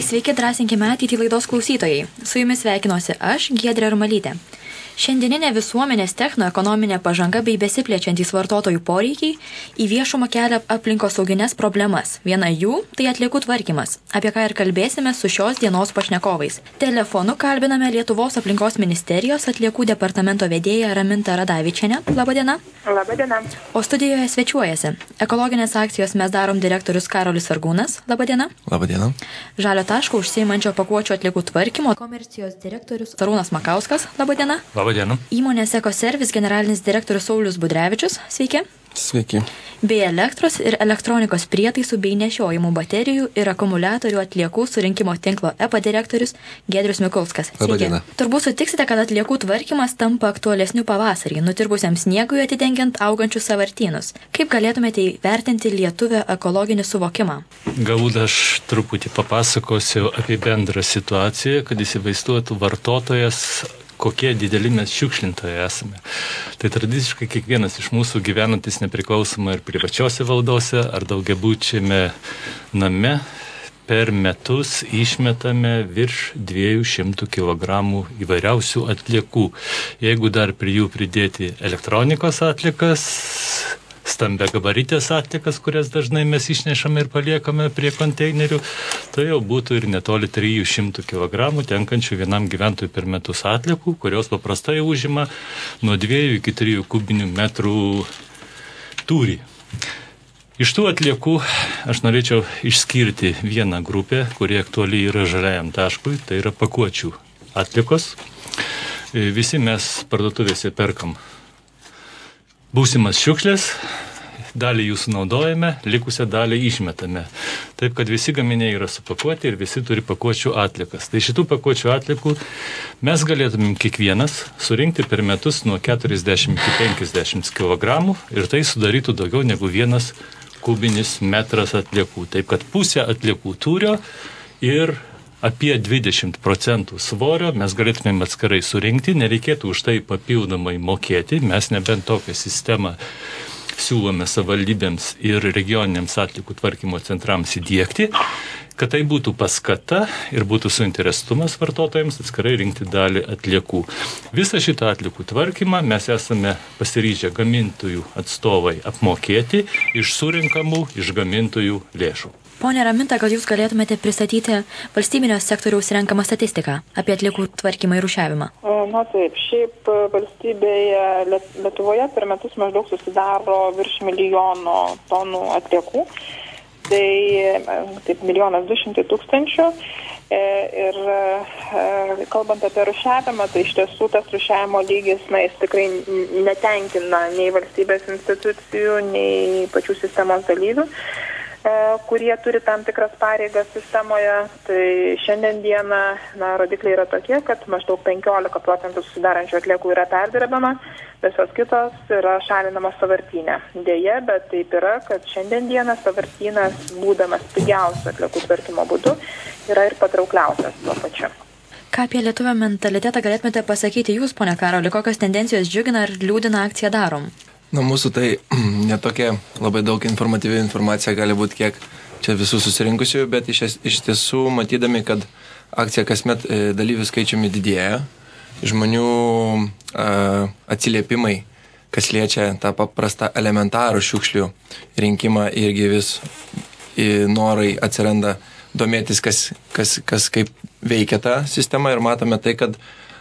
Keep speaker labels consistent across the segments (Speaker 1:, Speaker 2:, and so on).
Speaker 1: Sveiki, drąsinkime ateitį laidos klausytojai. Su jumis sveikinuosi aš, Giedrė Armalytė. Šiandieninė visuomenės technoekonominė pažanga bei besiplečiantys vartotojų poreikiai į viešumą kelia aplinkosauginės problemas. Viena jų – tai atliekų tvarkymas, apie ką ir kalbėsime su šios dienos pašnekovais. Telefonu kalbiname Lietuvos aplinkos ministerijos atliekų departamento vedėją Ramintą Radavičienę. Labadiena.
Speaker 2: Labadiena.
Speaker 1: O studijoje svečiuojasi ekologinės akcijos Mes darom direktorius Karolis Sargūnas. Labadiena.
Speaker 3: Labadiena.
Speaker 1: Žalio taško užsiimančio pakuočių atliekų tvarkymo komercijos direktorius Arūnas Makauskas. Labadiena.
Speaker 3: Labadiena.
Speaker 1: Įmonės Ekoservis generalinis direktorius Saulius Budrevičius. Sveiki.
Speaker 3: Sveiki.
Speaker 1: Bei elektros ir elektronikos prietaisų bei nešiojimų baterijų ir akumuliatorių atliekų surinkimo tinklo EPA direktorius Giedrius Mikulskas.
Speaker 3: Labadiena.
Speaker 1: Turbūt sutiksite, kad atliekų tvarkymas tampa aktualesniu pavasarį, nutirpusiam sniegui atidengiant augančius sąvartynus. Kaip galėtumėte įvertinti lietuvio ekologinį suvokimą?
Speaker 4: Galbūt aš truputį papasakosiu apie bendrą situaciją, kad įsivaizduotų vartotojas, kokie dideli mes šiukšlintojai esame. Tai tradiciškai kiekvienas iš mūsų gyvenantis nepriklausomai ir privačiose valdose ar daugiabučiame name per metus išmetame virš 200 kg įvairiausių atliekų. Jeigu dar prie jų pridėti elektronikos atliekas, stambiagabaritės atliekas, kurias dažnai mes išnešame ir paliekame prie konteinerių, tai jau būtų ir netoli 300 kg tenkančių vienam gyventojui per metus atliekų, kurios paprastai užima nuo 2 iki 3 kubinių metrų tūrį. Iš tų atliekų aš norėčiau išskirti vieną grupę, kuri aktuali yra žaliajam taškui, tai yra pakuočių atliekos. Visi mes parduotuvėse perkam būsimas šiukšlės, dalį jų sunaudojame, likusią dalį išmetame. Taip, kad visi gaminiai yra supakuoti ir visi turi pakuočių atliekas. Tai šitų pakuočių atliekų mes galėtumėm kiekvienas surinkti per metus nuo 40 iki 50 kg ir tai sudarytų daugiau negu 1 kubinis metras atliekų. Taip, kad pusę atliekų tūrio ir apie 20% svorio mes galėtumėm atskirai surinkti, nereikėtų už tai papildomai mokėti, mes nebent tokią sistemą siūlome savivaldybėms ir regioniniams atliekų tvarkymo centrams įdiegti, kad tai būtų paskata ir būtų suinteresuotumas vartotojams atskirai rinkti dalį atliekų. Visą šitą atliekų tvarkymą mes esame pasiryžę gamintojų atstovai apmokėti iš surinkamų iš gamintojų lėšų.
Speaker 1: Pone Raminta, kad jūs galėtumėte pristatyti valstybinio sektoriaus renkamą statistiką apie atliekų tvarkymą ir rūšiavimą.
Speaker 2: Na taip, šiaip valstybėje Lietuvoje per metus maždaug susidaro virš 1 milijono tonų atliekų. Tai taip 1 200 000. Ir kalbant apie rūšiavimą, tai iš tiesų tas rūšiavimo lygis, jis tikrai netenkina nei valstybės institucijų, nei pačių sistemos dalyvių, kurie turi tam tikras pareigas sistemoje. Tai šiandien dieną rodikliai yra tokie, kad maždaug 15% susidarančių atliekų yra perdirbama, visos kitos yra šalinamos sąvartyne. Deja, bet taip yra, kad šiandien dieną sąvartynas, būdamas pigiausias atliekų tvarkymo būdu, yra ir patraukliausias tuo pačiu.
Speaker 1: Ką apie lietuvio mentalitetą galėtumėte pasakyti jūs, pone Karoli, kokios tendencijos džiugina ar liūdina akciją darom?
Speaker 3: Mūsų tai netokia labai daug informatyvi informacija gali būti, kiek čia visų susirinkusių, bet iš tiesų matydami, kad akcija kasmet dalyvių skaičiumi didėja, žmonių atsiliepimai, kas liečia tą paprastą elementarų šiukšlių rinkimą, irgi vis norai atsiranda domėtis, kas kaip veikia ta sistema, ir matome tai, kad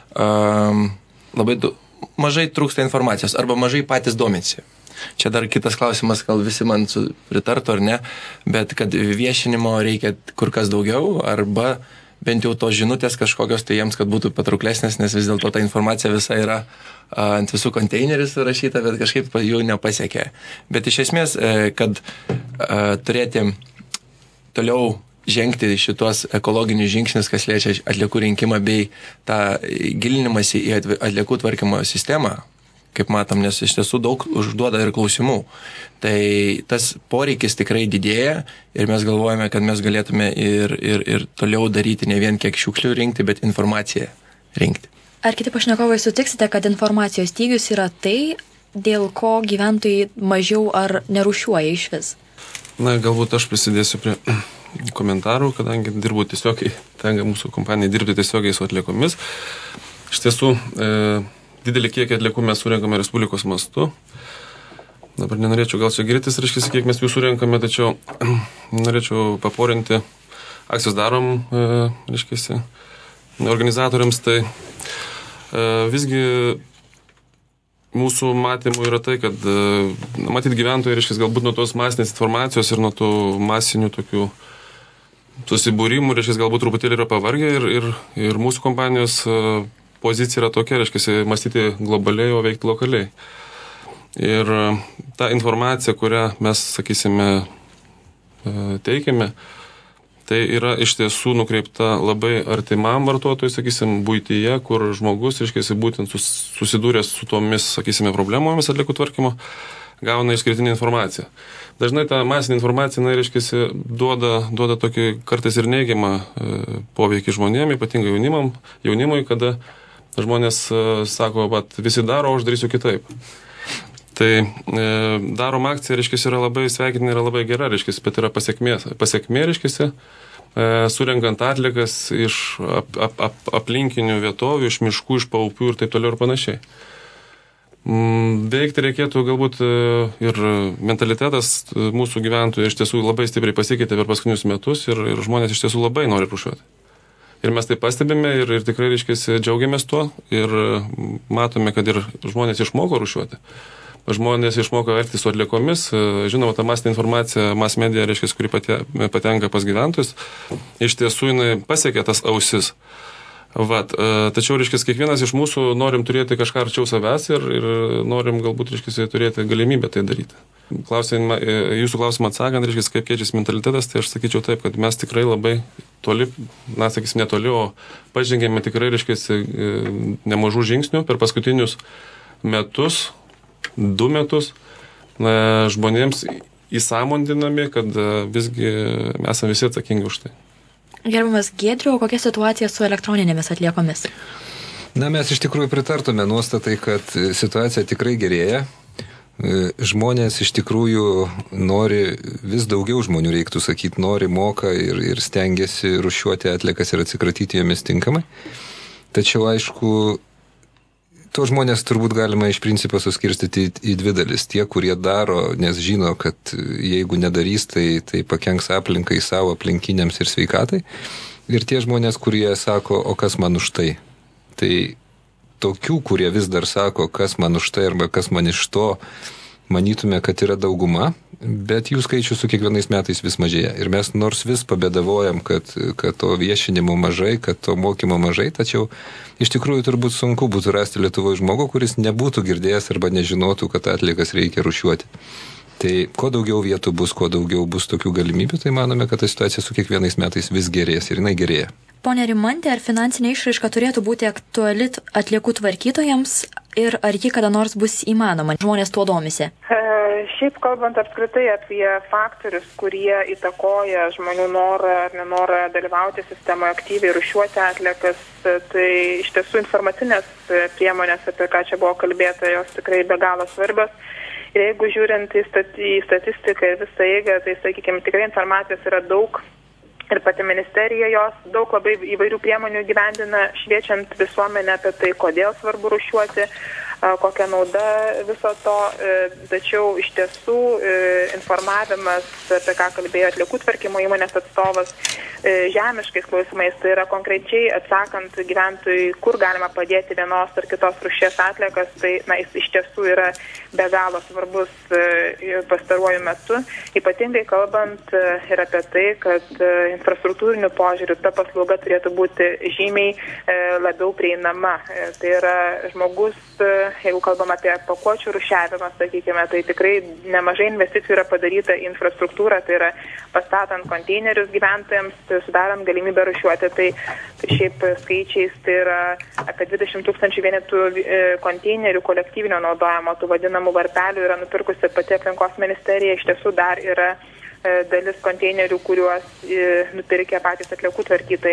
Speaker 3: labai mažai trūksta informacijos arba mažai patys domisi. Čia dar kitas klausimas, gal visi man pritartų ar ne, bet kad viešinimo reikia kur kas daugiau, arba bent jau tos žinutės kažkokios tai jiems, kad būtų patrauklesnės, nes vis dėlto ta informacija visa yra ant visų konteinerių surašyta, bet kažkaip jų nepasiekia. Bet iš esmės, kad turėti toliau žengti šitos ekologinius žingsnius, kas liečia atliekų rinkimą bei tą gilinimąsi į atliekų tvarkymo sistemą, kaip matom, nes iš tiesų daug užduoda ir klausimų. Tai tas poreikis tikrai didėja ir mes galvojame, kad mes galėtume ir toliau daryti ne vien kiek šiukšlių rinkti, bet informaciją rinkti.
Speaker 1: Ar kiti pašnekovai sutiksite, kad informacijos stygius yra tai, dėl ko gyventojai mažiau ar nerūšiuoja iš vis?
Speaker 5: Na, galbūt aš prisidėsiu prie komentarų, kadangi dirbu tiesiogiai, tenka mūsų kompanijai dirbti tiesiogiai su atliekomis. Iš tiesų, didelį kiekį atliekų mes surenkame Respublikos mastu. Dabar nenorėčiau gal čia girtis, reiškia, kiek mes jų surenkame, tačiau norėčiau paporinti akcijos darom, reiškia, organizatoriams. Tai visgi mūsų matymų yra tai, kad matyt gyventojai, reiškia, galbūt nuo tos masinės informacijos ir nuo tų masinių tokių susibūrimų, reiškia, galbūt truputėlį yra pavargę ir mūsų kompanijos pozicija yra tokia, reiškia, mąstyti globaliai, o veikti lokaliai. Ir ta informacija, kurią mes, sakysime, teikiame, tai yra iš tiesų nukreipta labai artimam vartotojui, sakysim, buityje, kur žmogus, reiškia, būtent susidūręs su tomis, sakysime, problemomis atliekų tvarkymo, gauna išskirtinę informaciją. Dažnai ta masinė informacija, reiškia, duoda tokį kartais ir neigiamą poveikį žmonėm, ypatingai jaunimui, kada žmonės sako, bet visi daro, o aš darysiu kitaip. Tai daroma akcija, reiškia, yra labai sveikintina, yra labai gera, reiškia, bet yra pasiekmė, reiškia, surenkant atliekas iš aplinkinių vietovių, iš miškų, iš paupių ir taip toliau ir panašiai. Veikti reikėtų galbūt ir mentalitetas mūsų gyventojų iš tiesų labai stipriai pasikeitė per paskutinius metus ir žmonės iš tiesų labai nori rūšiuoti. Ir mes tai pastebime ir tikrai, reiškia, džiaugiamės tuo ir matome, kad ir žmonės išmoko rūšiuoti. Žmonės išmoko elgtis su atliekomis, žinoma, ta masinė informacija, mass media, reiškia, kuri patenka pas gyventojus, iš tiesų jinai pasiekia tas ausis. Tačiau, reiškia, kiekvienas iš mūsų norim turėti kažką arčiau savęs ir norim galbūt, reiškia, turėti galimybę tai daryti. Jūsų klausimą atsakant, reiškia, kaip keičiasi mentalitetas, tai aš sakyčiau taip, kad mes tikrai labai toli, sakysim, netoli, o pažengėme tikrai, reiškia, nemažų žingsnių per paskutinius metus, 2 metus, žmonėms įsąmondinami, kad visgi esame visi atsakingi už tai.
Speaker 1: Gerbiamas Giedriau, kokia situacija su elektroninėmis atliekomis?
Speaker 6: Mes iš tikrųjų pritartume nuostatai, kad situacija tikrai gerėja. Žmonės iš tikrųjų nori, vis daugiau žmonių reiktų sakyti, nori, moka ir stengiasi rūšiuoti atliekas ir atsikratyti jomis tinkamai. Tačiau, aišku, to žmonės turbūt galima iš principo suskirstyti į 2 dalis. Tie, kurie daro, nes žino, kad jeigu nedarys, tai pakenks aplinkai, savo aplinkiniams ir sveikatai. Ir tie žmonės, kurie sako, o kas man už tai. Tai tokių, kurie vis dar sako, kas man už tai arba kas man iš to, manytume, kad yra dauguma, bet jų skaičius su kiekvienais metais vis mažėja. Ir mes nors vis pabėdavojam, kad to viešinimo mažai, kad to mokymo mažai, tačiau iš tikrųjų turbūt sunku būtų rasti Lietuvoje žmogų, kuris nebūtų girdėjęs arba nežinotų, kad atliekas reikia rūšiuoti. Tai kuo daugiau vietų bus, kuo daugiau bus tokių galimybių, tai manome, kad ta situacija su kiekvienais metais vis gerės ir jinai gerėja.
Speaker 1: Pone Rimante, ar finansinė išraiška turėtų būti aktuali atliekų tvarkytojams ir ar ji kada nors bus įmanoma? Žmonės tuo domisi.
Speaker 2: Šiaip kalbant apskritai apie faktorius, kurie įtakoja žmonių norą ar nenorą dalyvauti sistemoje aktyviai rūšiuoti atliekas, tai iš tiesų informacinės priemonės, apie ką čia buvo kalbėta, jos tikrai be galo svarbios. Ir jeigu žiūrint į statistiką ir visą eigą, tai, sakykime, tikrai informacijos yra daug. Ir pati ministerija jos daug labai įvairių priemonių gyvendina, šviečiant visuomenę apie tai, kodėl svarbu rūšiuoti, kokia nauda viso to. Tačiau iš tiesų informavimas, apie ką kalbėjo atliekų tvarkymo įmonės atstovas, žemiškais klausimais, tai yra konkrečiai atsakant gyventojui, kur galima padėti vienos ar kitos rūšies atliekas, tai jis iš tiesų yra be galo svarbus pastaruoju metu, ypatingai kalbant ir apie tai, kad infrastruktūriniu požiūriu ta paslauga turėtų būti žymiai labiau prieinama. Tai yra žmogus, jeigu kalbam apie pakuočių rūšiavimą, sakykime, tai tikrai nemažai investicijų yra padaryta į infrastruktūrą, tai yra pastatant konteinerius gyventojams, sudarant galimybę rūšiuoti. Tai šiaip skaičiais tai yra apie 20 000 vienetų konteinerių kolektyvinio naudojimo, tų vadinamų varpelių yra nupirkusi pati aplinkos ministerija. Iš tiesų dar yra dalis konteinerių, kuriuos nupirkė patys atliekų tvarkytojai.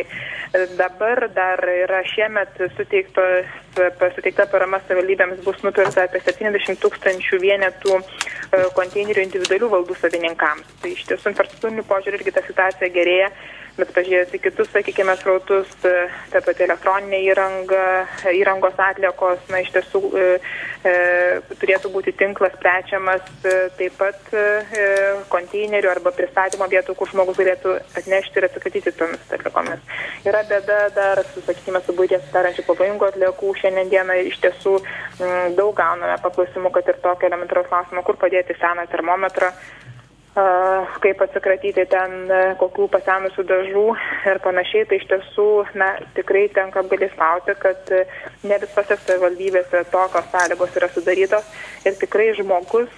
Speaker 2: Dabar dar yra šiemet suteikta parama savivaldybėms, bus nupirkta apie 70 000 vienetų konteinerių individualių valdų savininkams. Tai iš tiesų infrastruktūrinių požiūrį irgi ta situacija gerėja, bet pažiūrėjus į kitus, sakykime, srautus, ta pati elektroninė įrangos atliekos, iš tiesų turėtų būti tinklas plečiamas, taip pat konteinerių arba pristatymo vietų, kur žmogus galėtų atnešti ir atsikratyti tomis atliekomis. Yra bėda dar, sakykime, su buities sudarančių pavojingų atliekų. Šiandien dieną iš tiesų daug gauname paklausimų, kad ir tokio elementaraus klausimo, kur padėti seną termometrą, kaip atsikratyti ten kokių pasenusių dažų ir panašiai. Tai iš tiesų tikrai tenka apgailestauti, kad ne visose savivaldybėse tokios sąlygos yra sudarytos ir tikrai žmogus,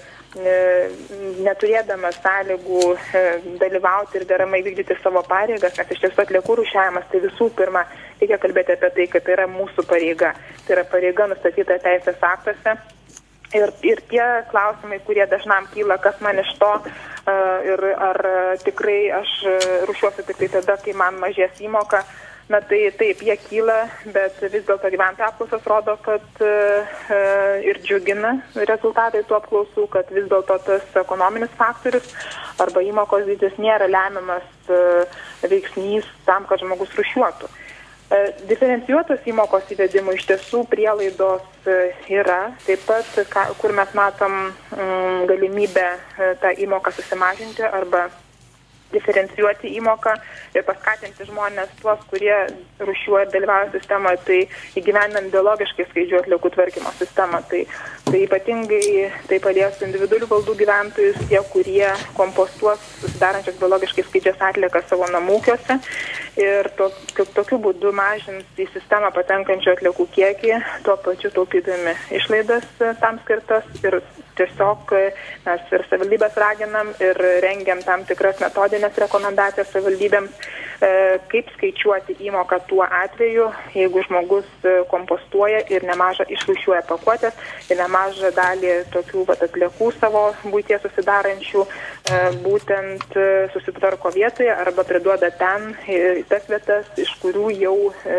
Speaker 2: neturėdamas sąlygų dalyvauti ir deramai vykdyti savo pareigas, nes iš tiesų atliekų rūšiavimas, tai visų pirma reikia kalbėti apie tai, kad tai yra mūsų pareiga. Tai yra pareiga nustatyta teisės aktuose. Ir tie klausimai, kurie dažnam kyla, kas man iš to ir ar tikrai aš rūšiuosiu tik tai tada, kai man mažės įmoka, tai taip, jie kyla, bet vis dėlto gyventojų apklausos rodo, kad ir džiugina rezultatai tų apklausų, kad vis dėlto tas ekonominis faktorius arba įmokos dydis nėra lemiamas veiksnys tam, kad žmogus rūšiuotų. Diferencijuotos įmokos įvedimų iš tiesų prielaidos yra, taip pat, kur mes matom galimybę tą įmoką susimažinti arba diferencijuoti įmoką ir paskatinti žmonės tuos, kurie rūšiuoja ir dalyvauja sistemoje, tai įgyvendinant biologiškai skaidžių atliekų tvarkymo sistemą. Tai ypatingai tai palies individualių valdų gyventojus, tie, kurie kompostuos susidarančias biologiškai skaidžias atliekas savo namūkiuose ir tokiu būdu mažins į sistemą patenkančių atliekų kiekį, tuo pačiu taupydami išlaidas tam skirtas ir tiesiog mes ir savivaldybės raginam ir rengiam tam tikras metodinės rekomendacijas savivaldybėms, kaip skaičiuoti įmoką tuo atveju, jeigu žmogus kompostuoja ir nemažą išrūšiuoja pakuotės ir nemažą dalį tokių atliekų savo buitie susidarančių būtent susitvarko vietoje arba priduoda ten tas vietas, iš kurių jau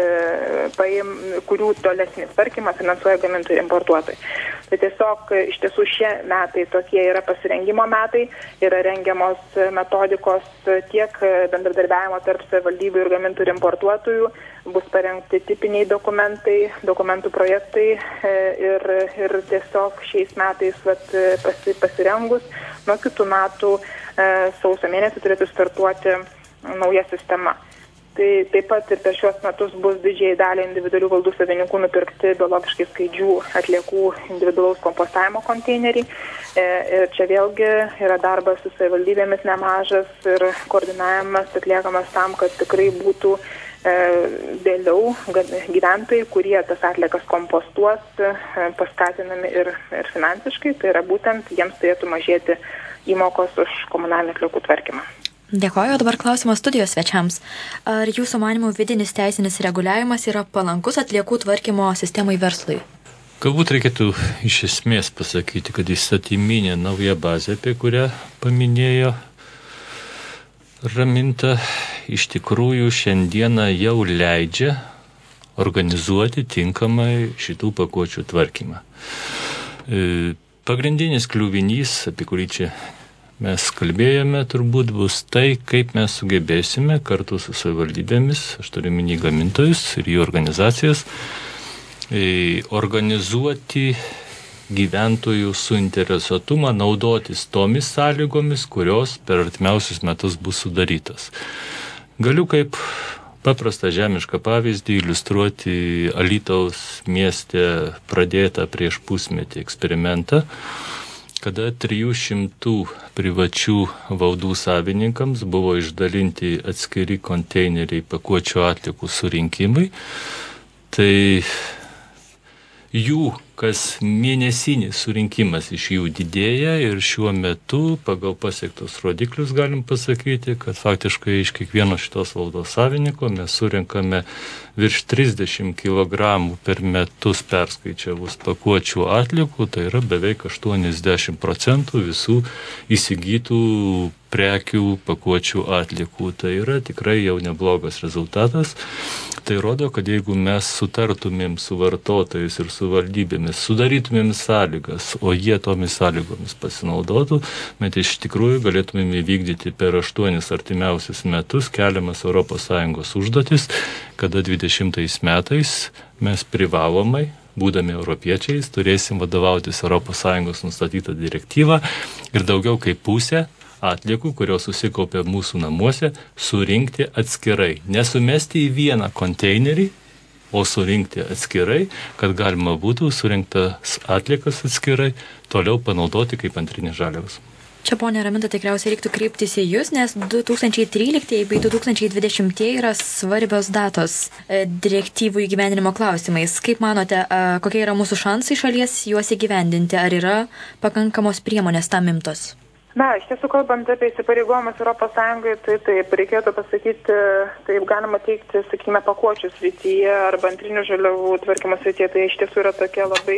Speaker 2: kurių tolesnį tvarkymą finansuoja gamintojai ir importuotojai. Tai tiesiog iš tiesų šie metai tokie yra pasirengimo metai, yra rengiamos metodikos tiek bendradarbiavimo tarp savivaldybių ir gamintojų ir importuotojų, bus parengti tipiniai dokumentai, dokumentų projektai ir tiesiog šiais metais pasirengus nuo kitų metų sausio mėnesį turėtų startuoti nauja sistema. Tai taip pat ir per šiuos metus bus didžiai dalį individualių valdų savininkų nupirkti biologiškai skaidžių atliekų individualaus kompostavimo konteineriai. Ir čia vėlgi yra darbas su savivaldybėmis nemažas ir koordinavimas atliekamas tam, kad tikrai būtų vėliau gyventojai, kurie tas atliekas kompostuos, paskatinami ir finansiškai. Tai yra būtent jiems turėtų mažėti įmokos už komunalinį atliekų tvarkymą.
Speaker 1: Dėkoju, dabar klausimas studijos svečiams. Ar jūsų manimų vidinis teisinis reguliavimas yra palankus atliekų tvarkymo sistemai verslui?
Speaker 4: Galbūt reikėtų iš esmės pasakyti, kad įstatyminė nauja bazė, apie kurią paminėjo Raminta, iš tikrųjų šiandieną jau leidžia organizuoti tinkamai šitų pakuočių tvarkymą. Pagrindinis kliuvinys, apie kurį čia mes kalbėjome, turbūt bus tai, kaip mes sugebėsime kartu su savivaldybėmis, aš turiu omeny gamintojus ir jų organizacijas, organizuoti gyventojų suinteresuotumą naudotis tomis sąlygomis, kurios per artimiausius metus bus sudarytas. Galiu kaip paprastą žemišką pavyzdį iliustruoti Alytaus mieste pradėtą prieš pusmetį eksperimentą, kada 300 privačių valdų savininkams buvo išdalinti atskiri konteineriai pakuočių atliekų surinkimui. Tai jų kas mėnesinis surinkimas iš jų didėja ir šiuo metu pagal pasiektus rodiklius galim pasakyti, kad faktiškai iš kiekvieno šitos valdos savininko mes surinkame virš 30 kg per metus perskaičiavus pakuočių atliekų, tai yra beveik 80% visų įsigytų prekių pakuočių atliekų. Tai yra tikrai jau neblogas rezultatas. Tai rodo, kad jeigu mes sutartumėm su vartotojais ir su valdybėmis, sudarytumėm sąlygas, o jie tomis sąlygomis pasinaudotų, bet iš tikrųjų galėtumėm įvykdyti per 8 artimiausius metus keliamas ES užduotis, kada 20 metais mes privalomai, būdami europiečiais, turėsim vadovautis ES nustatytą direktyvą ir daugiau kaip pusę atliekų, kurios susikaupė mūsų namuose, surinkti atskirai. Nesumesti į vieną konteinerį, o surinkti atskirai, kad galima būtų surinktas atliekas atskirai, toliau panaudoti kaip antrinės žaliavos.
Speaker 1: Čia, ponia Raminta, tikriausiai reiktų kreiptis į jūs, nes 2013 bei 2020 yra svarbios datos direktyvų įgyvendinimo klausimais. Kaip manote, kokie yra mūsų šansai šalies juos įgyvendinti? Ar yra pakankamos priemonės tam imtos?
Speaker 2: Na, iš tiesų, kalbant apie įsipareigojimus ES, tai taip, reikėtų pasakyti, taip galima teikti, sakykime, pakuočių srityje arba antrinių žaliavų tvarkymo srityje, tai iš tiesų yra tokia labai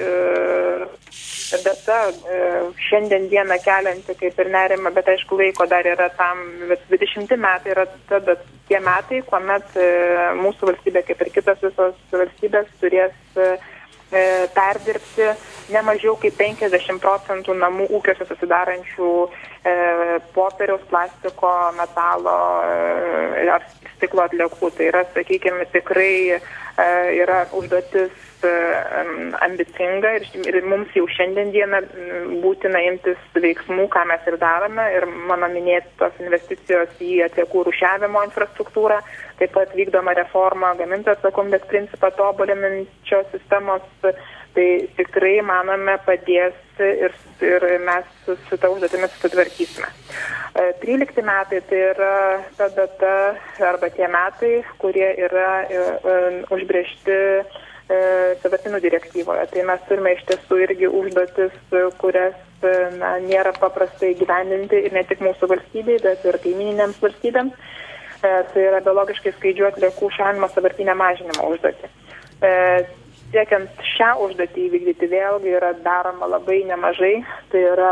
Speaker 2: data šiandien dieną kelianti kaip ir nerima, bet aišku, laiko dar yra tam, 20 metai yra tada tie metai, kuomet mūsų valstybė, kaip ir kitos visos valstybės, turės perdirbti ne mažiau kaip 50% namų ūkiuose susidarančių popieriaus, plastiko, metalo ar stiklo atliekų. Tai yra, sakykime, tikrai yra užduotis ambicinga ir mums jau šiandien dieną būtina imtis veiksmų, ką mes ir darome. Ir mano minėtos investicijos į atliekų rūšiavimo infrastruktūrą, taip pat vykdoma reforma gamintojo atsakomybės principą tobulinančios sistemos, tai tikrai, manome, padės ir mes su ta užduotimi susitvarkysime. 13 metai tai yra ta data arba tie metai, kurie yra užbrėžti sąvartynų direktyvoje. Tai mes turime iš tiesų irgi užduotis, kurias nėra paprastai gyvendinti ir ne tik mūsų valstybei, bet ir kaimininėms valstybėms. Tai yra biologiškai skaidžių atliekų šalinimo sąvartynę mažinimo užduotį. Siekiant šią užduotį įvykdyti vėlgi yra daroma labai nemažai, tai yra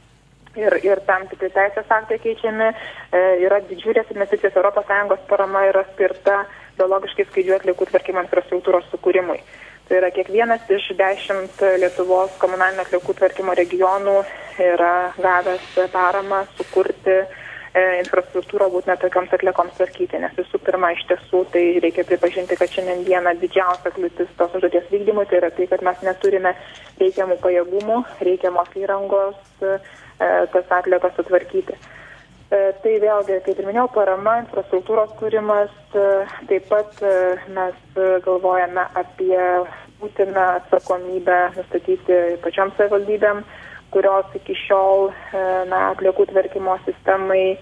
Speaker 2: ir tam tikri teisės aktai keičiami, yra didžiulės investicijos, ES parama yra skirta biologiškai skaidžių atliekų tvarkymo infrastruktūros sukūrimui. Tai yra kiekvienas iš 10 Lietuvos komunalinio atliekų tvarkymo regionų yra gavęs paramą sukurti infrastruktūrą būtent tokioms atliekoms tvarkyti, nes visų pirma, iš tiesų, tai reikia pripažinti, kad šiandien dieną didžiausia kliūtis tos užduoties vykdymui, tai yra tai, kad mes neturime reikiamų pajėgumų, reikiamos įrangos tas atliekas sutvarkyti. Tai vėlgi, kaip ir minėjau, parama, infrastruktūros kūrimas, taip pat mes galvojame apie būtiną atsakomybę nustatyti pačioms savivaldybėm, kurios iki šiol atliekų tvarkymo sistemai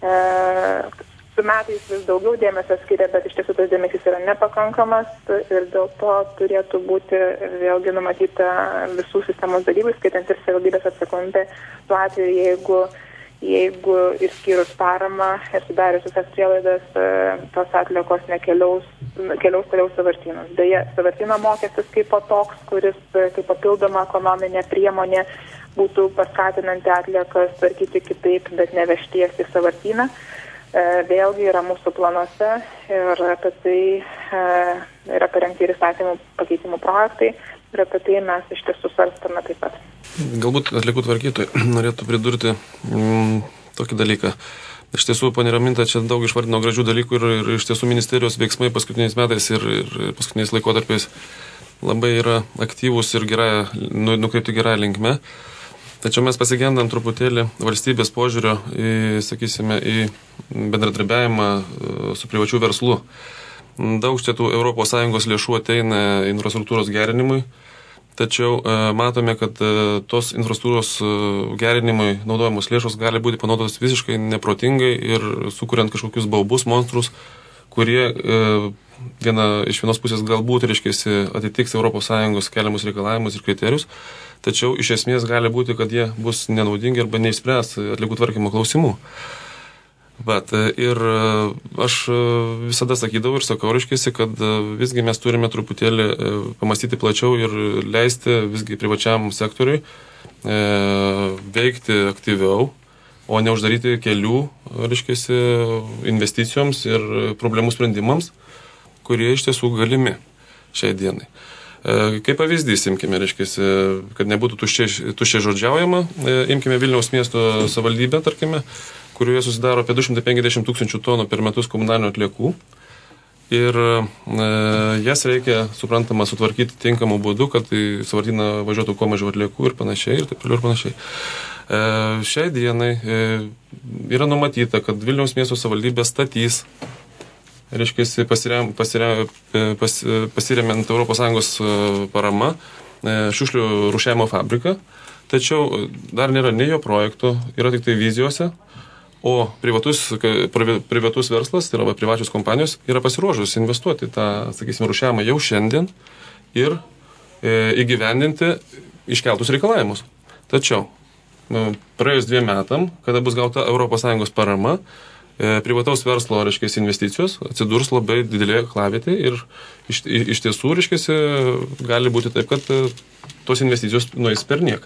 Speaker 2: su metais vis daugiau dėmesio skiria, bet iš tiesų tas dėmesys yra nepakankamas ir dėl to turėtų būti vėlgi numatyta visų sistemos dalyvių, skaitant ir savivaldybės atsakomybę tuo atveju, jeigu išskyrus paramą ir sudarius visas prielaidas, tos atliekos keliaus toliau sąvartynus. Beje, sąvartyno mokestis kaip toks, kuris kaip papildoma ekonominė priemonė būtų paskatinanti atliekas tvarkyti kitaip, bet nevežti jas į sąvartyną. Vėlgi yra mūsų planuose ir apie tai yra parengti ir įstatymų pakeitimų projektai ir apie tai mes iš tiesų svarstame taip pat.
Speaker 5: Galbūt atliekų tvarkytojai norėtų pridurti tokį dalyką. Iš tiesų, ponė Raminta, čia daug išvardino gražių dalykų ir iš tiesų ministerijos veiksmai paskutiniais metais ir paskutiniais laikotarpiais labai yra aktyvūs ir nukreipti gerąją linkme. Tačiau mes pasigendam truputėlį valstybės požiūrio į bendradarbiavimą su privačiu verslu. Daug čia tų ES lėšų ateina infrastruktūros gerinimui, tačiau matome, kad tos infrastruktūros gerinimui naudojamos lėšos gali būti panaudotos visiškai neprotingai ir sukuriant kažkokius baubus, monstrus, kurie iš vienos pusės galbūt, atitiks ES keliamus reikalavimus ir kriterijus, tačiau iš esmės gali būti, kad jie bus nenaudingi arba neišspręs atliekų tvarkymo klausimų. Ir aš visada sakydavau ir sakau, kad visgi mes turime truputėlį pamastyti plačiau ir leisti visgi privačiam sektoriui veikti aktyviau, o neuždaryti kelių, investicijoms ir problemų sprendimams, kurie iš tiesų galimi šiai dienai. Kaip pavyzdys, imkime, reiškia, kad nebūtų tuščiai žodžiaujama, imkime Vilniaus miesto savivaldybę, tarkime, kurioje susidaro apie 250 000 tonų per metus komunalinių atliekų. Ir jas reikia, suprantama, sutvarkyti tinkamų būdų, kad į sąvartyną važiuotų kuo mažiau atliekų ir panašiai, ir taip toliau ir panašiai. Šiai dienai yra numatyta, kad Vilniaus miesto savivaldybė statys, reiškia, pasiremiant ES parama, šiukšlių rūšiavimo fabriką, tačiau dar nėra nei jo projektų, yra tik tai vizijose. O privatus verslas, tai yra privačios kompanijos, yra pasiruošus investuoti tą, sakysime, rūšiavimą jau šiandien ir įgyvendinti iškeltus reikalavimus. Tačiau, praėjus 2 metam, kada bus gauta ES parama, privataus verslo, reiškia, investicijos atsidurs labai didelėje aklavietėje ir iš tiesų, reiškia, gali būti taip, kad tos investicijos nueis per niek.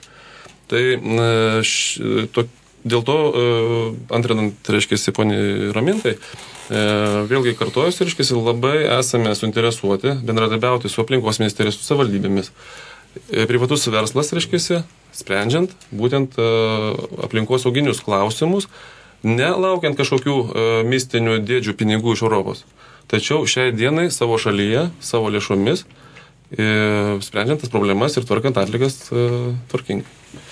Speaker 5: Tai dėl to, antrinant, reiškia, poniai Ramintai, vėlgi kartojusi, reiškia, labai esame suinteresuoti bendradarbiauti su aplinkos ministerija, su savivaldybėmis. Privatus verslas, reiškia, sprendžiant būtent aplinkos sauginius klausimus, nelaukiant kažkokių mistinių dėdžių pinigų iš Europos. Tačiau šiai dienai savo šalyje, savo lėšomis, sprendžiant tas problemas ir tvarkant atlikas tvarkingai.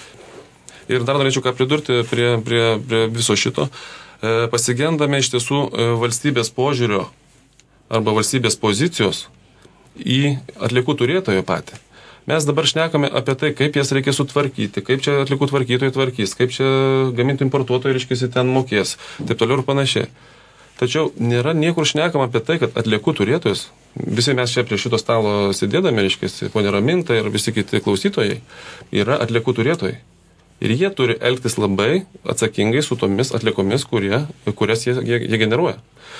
Speaker 5: Ir dar norėčiau ką pridurti prie viso šito. Pasigendame iš tiesų valstybės požiūrio arba valstybės pozicijos į atliekų turėtojo patį. Mes dabar šnekame apie tai, kaip jas reikia sutvarkyti, kaip čia atliekų tvarkytojai tvarkys, kaip čia gamintojai importuotojai, reiškia, ten mokės, taip toliau ir panašiai. Tačiau nėra niekur šnekama apie tai, kad atliekų turėtojas, visi mes čia prie šito stalo sėdėdami, reiškia, ponė Raminta ir visi kiti klausytojai, yra atliekų turėtojai. Ir jie turi elgtis labai atsakingai su tomis atliekomis, kurias jie generuoja.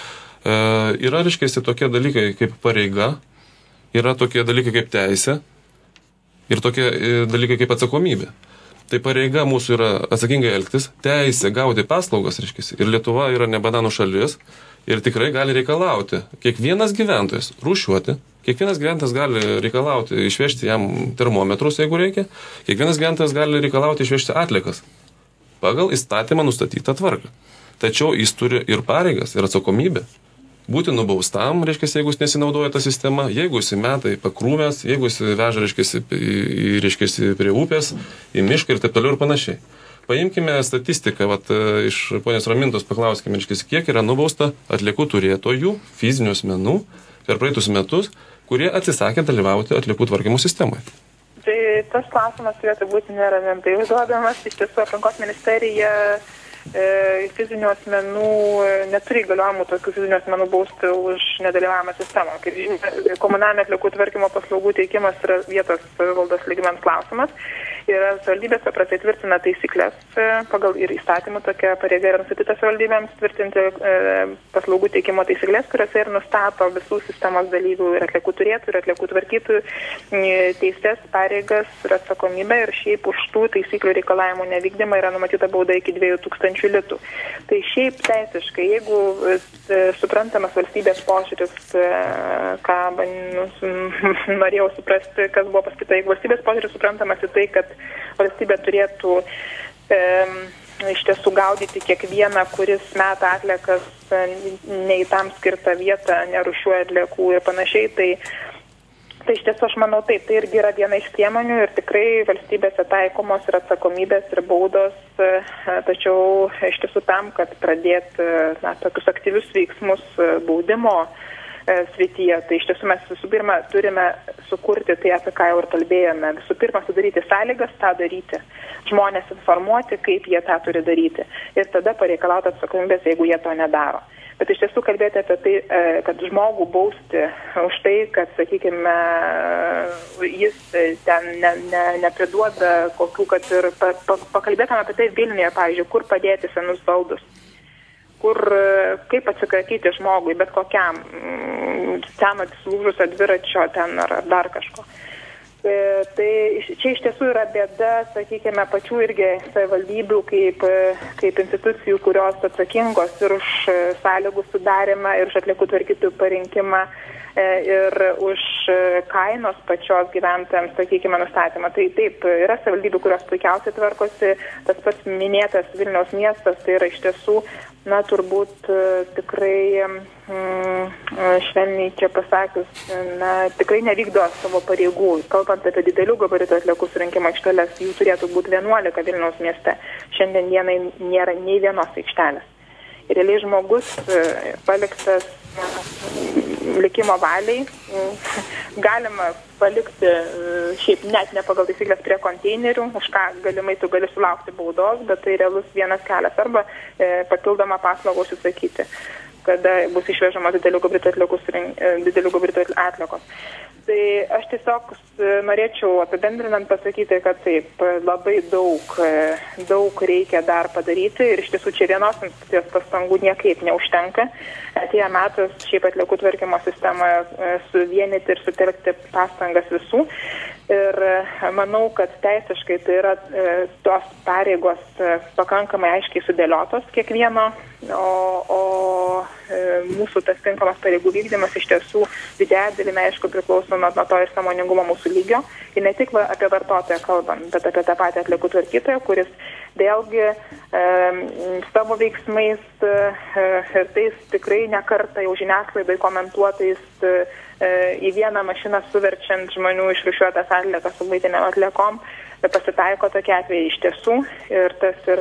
Speaker 5: Yra, reiškia, tokie dalykai kaip pareiga, yra tokie dalykai kaip teisė ir tokie dalykai kaip atsakomybė. Tai pareiga mūsų yra atsakingai elgtis, teisė gauti paslaugas, reiškia, ir Lietuva yra ne bananų šalis ir tikrai gali reikalauti kiekvienas gyventojas rūšiuoti. Kiekvienas gyventojas gali reikalauti išvežti jam termometrus, jeigu reikia. Kiekvienas gyventojas gali reikalauti išvežti atliekas pagal įstatymą nustatytą tvarką. Tačiau jis turi ir pareigas, ir atsakomybę. Būti nubaustam, reiškia, jeigu jis nesinaudoja tą sistemą, jeigu jis meta į pakrūmės, jeigu jis veža, reiškia, prie upės, į mišką ir taip toliau ir panašiai. Paimkime statistiką, iš ponios Ramintos paklauskime, reiškia, kiek yra nubausta atliekų turėtojų, fizinių asmenų per praeitus metus, kurie atsisakė dalyvauti atliekų tvarkymo sistemoje.
Speaker 2: Tai tas klausimas turėtų būti neramimtai užduodamas. Iš tiesų, aplinkos ministerija fizinių asmenų neturi įgaliojimų tokių fizinių asmenų bausti už nedalyvavimą sistemoje. Kaip žinia, komunalinio atliekų tvarkymo paslaugų teikimas yra vietos savivaldos lygmens klausimas. Ir savivaldybės paprastai tvirtina taisyklės pagal ir įstatymų tokia pareiga yra nustatyta savivaldybėms tvirtinti paslaugų teikimo taisyklės, kuriuose ir nustato visų sistemos dalyvių ir atliekų turėtojų, ir atliekų tvarkytojų teises, pareigas ir atsakomybę. Ir šiaip už tų taisyklių reikalavimų nevykdymą yra numatyta bauda iki 2000 litų. Tai šiaip teisiškai, jeigu suprantamas valstybės požiūris, ką norėjau suprasti, kas buvo pasakyta, jeigu valstybės požiūris suprantamas į tai, kad valstybė turėtų iš tiesų gaudyti kiekvieną, kuris meta atliekas ne į tam skirtą vietą, nerūšiuoja atliekų ir panašiai, tai iš tiesų aš manau taip, tai irgi yra viena iš priemonių ir tikrai valstybėse taikomos ir atsakomybės ir baudos, tačiau iš tiesų tam, kad pradėti tokius aktyvius veiksmus baudimo srityje. Tai iš tiesų mes visų pirma turime sukurti tai, apie ką jau ir kalbėjome. Visų pirma, sudaryti sąlygas tą daryti. Žmonės informuoti, kaip jie tą turi daryti. Ir tada pareikalauti atsakomybės, jeigu jie to nedaro. Bet iš tiesų kalbėti apie tai, kad žmogų bausti už tai, kad, sakykime, jis ten nepriduoda kokių, kad ir pakalbėtume apie tai Vilniuje, pavyzdžiui, kur padėti senus baldus. Kaip atsikratyti žmogui, bet kokiam seno sulūžusio dviračio ten ar dar kažko. Tai čia iš tiesų yra bėda, sakykime, pačių irgi savivaldybių kaip institucijų, kurios atsakingos ir už sąlygų sudarimą, ir už atliekų tvarkytojų parinkimą, ir už kainos pačios gyventojams, sakykime, nustatymą. Tai taip, yra savivaldybių, kurios puikiausiai tvarkosi, tas pats minėtas Vilniaus miestas, tai yra iš tiesų, turbūt tikrai, švelniai čia pasakius, tikrai nevykdo savo pareigų. Kalbant apie didelių gabaritų atliekų surinkimo aikšteles, jų turėtų būti 11 Vilniaus mieste. Šiandien dienai nėra nei vienos aikštelės. Ir realiai žmogus paliktas likimo valiai, galima palikti šiaip net ne pagal taisyklės prie konteinerių, už ką galimai tu gali sulaukti baudos, bet tai realus vienas kelias arba papildomą paslaugą užsisakyti, kada bus išvežamos didelių gabaritų atliekos. Tai aš tiesiog norėčiau apibendrinant pasakyti, kad taip, labai daug reikia dar padaryti ir iš tiesų čia vienos institucijos pastangų niekaip neužtenka. Atėjo metas šiaip atliekų tvarkymo sistemoje suvienyti ir sutelkti pastangas visų. Ir manau, kad teisiškai tai yra tos pareigos pakankamai aiškiai sudėliotos kiekvieno, o mūsų tas tinkamas pareigų vykdymas iš tiesų didžiąją dalimi, aišku, priklauso nuo to ir sąmoningumo mūsų lygio. Ir ne tik apie vartotoją kalbam, bet apie tą patį atliekų tvarkytoją, kuris vėlgi savo veiksmais ir tais tikrai nekartą jau žiniasklaidai komentuotais į vieną mašiną suverčiant žmonių išrūšiuotas atliekas su buitinėm atliekom, pasitaiko tokie atvejai iš tiesų ir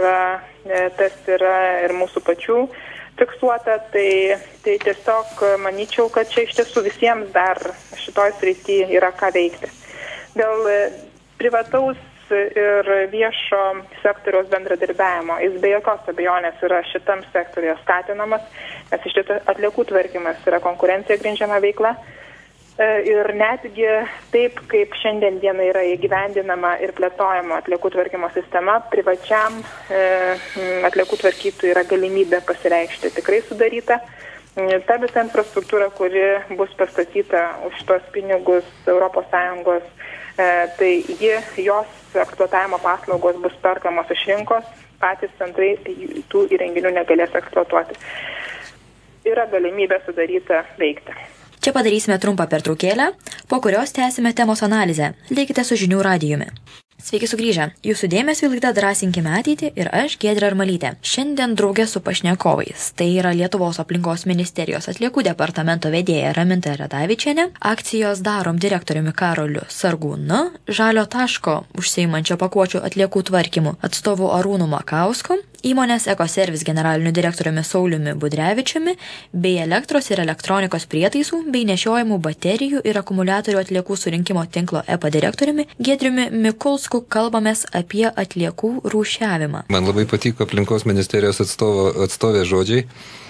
Speaker 2: tas yra ir mūsų pačių fiksuota, tai tiesiog manyčiau, kad čia iš tiesų visiems dar šitoj srity yra ką veikti. Dėl privataus ir viešo sektoriaus bendradarbiavimo, jis be jokios abejonės yra šitam sektoriuje skatinamas, nes iš tiesų atliekų tvarkymas yra konkurencija grindžiama veikla. Ir netgi taip, kaip šiandien dieną yra įgyvendinama ir plėtojama atliekų tvarkymo sistema, privačiam atliekų tvarkytojui yra galimybė pasireikšti tikrai sudaryta. Ta visa infrastruktūra, kuri bus pastatyta už tos pinigus ES, tai jos eksploatavimo paslaugos bus perkamos iš rinkos, patys centrai tų įrenginių negalės eksploatuoti. Yra galimybė sudaryta veikti.
Speaker 1: Čia padarysime trumpą pertraukėlę, po kurios tęsime temos analizę. Likite su žinių radijumi. Sveiki sugrįžę. Jūsų dėmesio laida Drąsinkime ateitį ir aš, Giedrė Armalytė. Šiandien draugė su pašnekovais. Tai yra Lietuvos aplinkos ministerijos atliekų departamento vedėja Raminta Radavičienė, akcijos Darom direktoriumi Karoliu Sargūnu, Žalio taško užsiimančio pakuočių atliekų tvarkymu atstovu Arūnu Makausku, įmonės Ekoservis generaliniu direktoriumi Sauliumi Budrevičiumi bei elektros ir elektronikos prietaisų bei nešiojamų baterijų ir akumuliatorių atliekų surinkimo tinklo EPA direktoriumi Giedriumi Mikulsku kalbamės apie atliekų rūšiavimą.
Speaker 6: Man labai patiko aplinkos ministerijos atstovė žodžiai,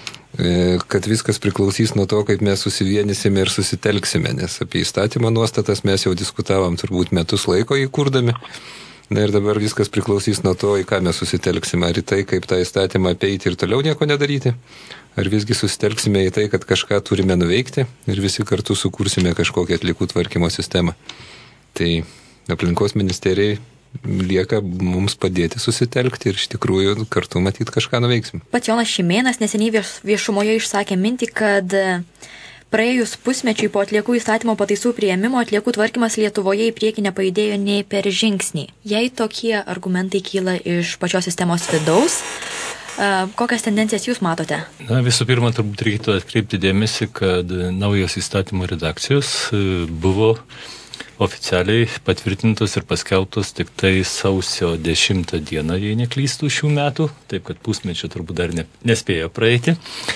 Speaker 6: kad viskas priklausys nuo to, kaip mes susivienysime ir susitelksime, nes apie įstatymo nuostatas mes jau diskutavom turbūt metus laiko įkurdami. Na ir dabar viskas priklausys nuo to, į ką mes susitelksime, ar į tai, kaip tą įstatymą apeiti ir toliau nieko nedaryti, ar visgi susitelksime į tai, kad kažką turime nuveikti ir visi kartu sukursime kažkokią atliekų tvarkymo sistemą. Tai aplinkos ministerijai lieka mums padėti susitelkti ir iš tikrųjų kartu matyti kažką nuveiksim.
Speaker 1: Pats Jonas Šimėnas neseniai viešumoje išsakė mintį, kad praėjus pusmečiui po atliekų įstatymo pataisų priėmimo atliekų tvarkymas Lietuvoje į priekį nepajudėjo nei per žingsnį. Jei tokie argumentai kyla iš pačios sistemos vidaus, kokias tendencijas jūs matote?
Speaker 4: Na, visų pirma, turbūt reikėtų atkreipti dėmesį, kad naujos įstatymo redakcijos buvo oficialiai patvirtintos ir paskelbtos tik tai sausio 10 dieną, jei neklystų šių metų, taip kad pusmečio turbūt dar nespėjo praeiti.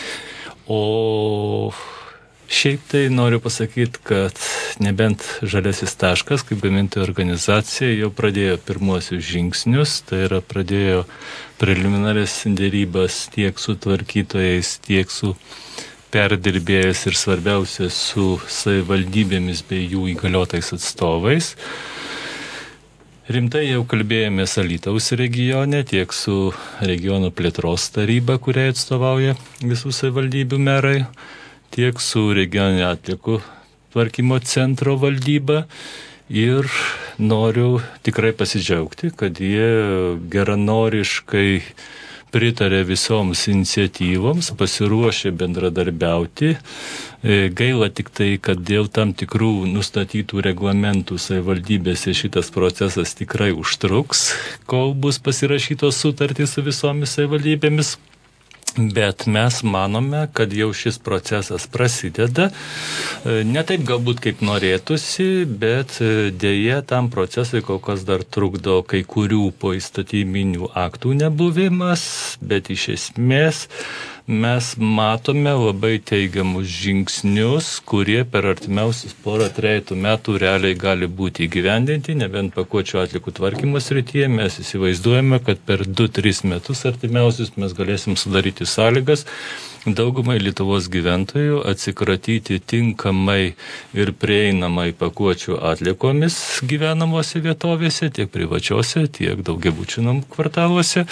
Speaker 4: O šiaip tai noriu pasakyti, kad nebent Žaliasis taškas, kaip gamintojų organizacija, jau pradėjo pirmuosius žingsnius, tai yra pradėjo preliminarias dėrybas tiek su tvarkytojais, tiek su perdirbėjais ir svarbiausia su savivaldybėmis bei jų įgaliotais atstovais. Rimtai jau kalbėjomės Alytaus regione, tiek su regionų plėtros taryba, kuriai atstovauja visų savivaldybių merai, tiek su regioninio atliekų tvarkymo centro valdyba ir noriu tikrai pasidžiaugti, kad jie geranoriškai pritarė visoms iniciatyvoms, pasiruošė bendradarbiauti. Gaila tik tai, kad dėl tam tikrų nustatytų reglamentų savivaldybėse šitas procesas tikrai užtruks, kol bus pasirašytos sutartys su visomis savivaldybėmis. Bet mes manome, kad jau šis procesas prasideda, ne taip galbūt kaip norėtųsi, bet dėja tam procesui kol kas dar trukdo kai kurių poįstatyminių aktų nebuvimas, bet iš esmės mes matome labai teigiamus žingsnius, kurie per artimiausius 2-3 metų realiai gali būti įgyvendinti, nebent pakuočių atliekų tvarkymo srityje. Mes įsivaizduojame, kad per 2-3 metus artimiausius mes galėsim sudaryti sąlygas daugumai Lietuvos gyventojų atsikratyti tinkamai ir prieinamai pakuočių atliekomis gyvenamose vietovėse, tiek privačiose, tiek daugiabučių namų kvartaluose.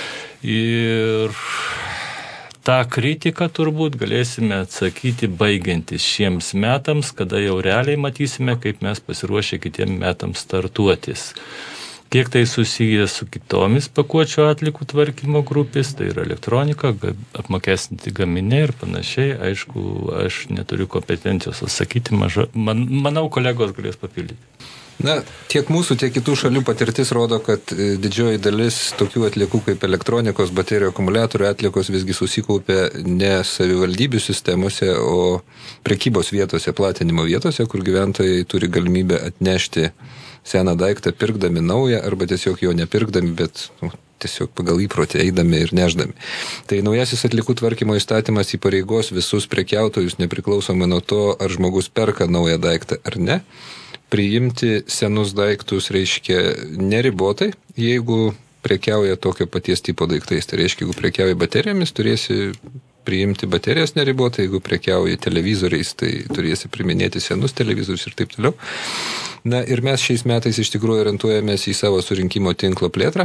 Speaker 4: Ir tą kritiką turbūt galėsime atsakyti baigiantis šiems metams, kada jau realiai matysime, kaip mes pasiruošę kitiem metams startuotis. Kiek tai susiję su kitomis pakuočių atliekų tvarkymo grupės, tai yra elektronika, apmokestinti gaminiai ir panašiai. Aišku, aš neturiu kompetencijos atsakyti, manau, kolegos galės papildyti.
Speaker 6: Na, tiek mūsų, tiek kitų šalių patirtis rodo, kad didžioji dalis tokių atliekų kaip elektronikos, baterijų, akumuliatorių atliekos visgi susikaupia ne savivaldybių sistemose, o prekybos vietose, platinimo vietose, kur gyventojai turi galimybę atnešti seną daiktą pirkdami naują arba tiesiog jo nepirkdami, bet tiesiog pagal įprotį eidami ir neždami. Tai naujasis atliekų tvarkymo įstatymas įpareigos visus prekiautojus, nepriklausomai nuo to, ar žmogus perka naują daiktą ar ne, priimti senus daiktus reiškia neribotai, jeigu prekiauja tokio paties tipo daiktais. Tai reiškia, jeigu prekiauja baterijomis, turėsi priimti baterijas neribotai, jeigu prekiauja televizoriais, tai turėsi priminėti senus televizorius ir taip toliau. Na ir mes šiais metais iš tikrųjų orientuojamės į savo surinkimo tinklo plėtrą